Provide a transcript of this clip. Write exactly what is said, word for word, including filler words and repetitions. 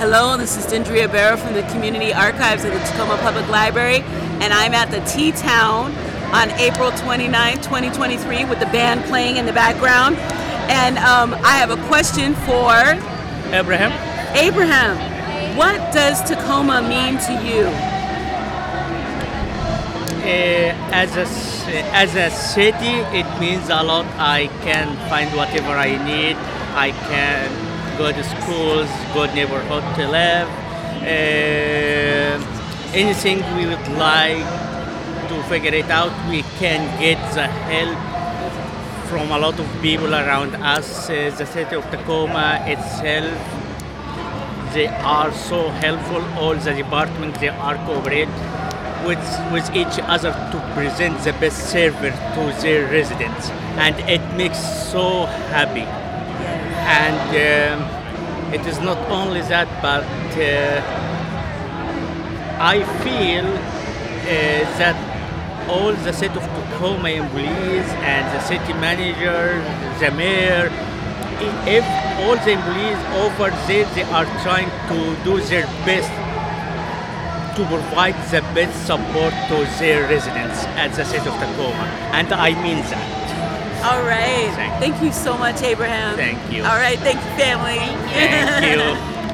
Hello, this is Dendria Barrow from the Community Archives of the Tacoma Public Library, and I'm at the T-Town on April twenty-ninth, twenty twenty-three with the band playing in the background. And um, I have a question for Abraham. Abraham, what does Tacoma mean to you? Uh, as a c- as a city, it means a lot. I can find whatever I need. I can go to schools, good neighborhood to live. Uh, anything we would like to figure it out, we can get the help from a lot of people around us. Uh, the city of Tacoma itself, they are so helpful. All the departments, they are cooperate with with each other to present the best service to their residents, and it makes so happy. And um, it is not only that, but uh, I feel uh, that all the city of Tacoma employees and the city manager, the mayor, i- if all the employees over there, they are trying to do their best to provide the best support to their residents at the city of Tacoma. And I mean that. All right. Thank you. Thank you so much, Abraham. Thank you. All right. Thank you, family. Thank you.